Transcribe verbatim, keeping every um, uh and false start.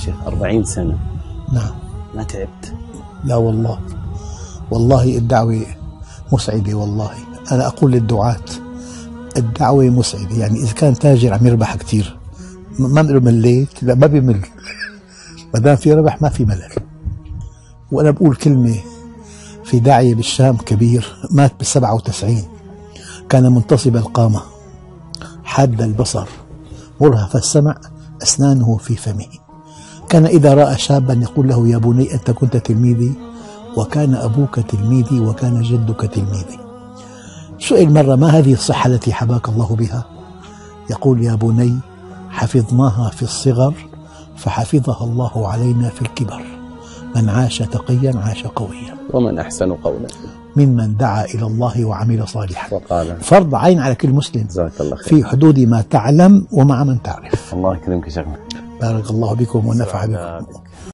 شيخ أربعين سنة. نعم. ما تعبت؟ لا والله، والله الدعوة مسعدة. والله أنا أقول للدعاة الدعوة مسعدة. يعني إذا كان تاجر عم يربح كتير ما بنقول مليت، لا ما بيمل، ما دام في ربح ما في ملل. وأنا بقول كلمة، في داعية بالشام كبير مات بالسبعة وتسعين، كان منتصب القامة حاد البصر مرهف السمع أسنانه في فمه، كان إذا رأى شابا يقول له يا بني أنت كنت تلميذي وكان أبوك تلميذي وكان جدك تلميذي. سئل مرة ما هذه الصحة التي حباك الله بها؟ يقول يا بني حفظناها في الصغر فحفظها الله علينا في الكبر، من عاش تقيا عاش قويا، ومن أحسن قولا ممن دعا إلى الله وعمل صالحا. وقال فرض عين على كل مسلم جزاك الله خير في حدود ما تعلم ومع من تعرف. الله يكرمك يا شيخنا. بارك الله بكم ونفع بكم.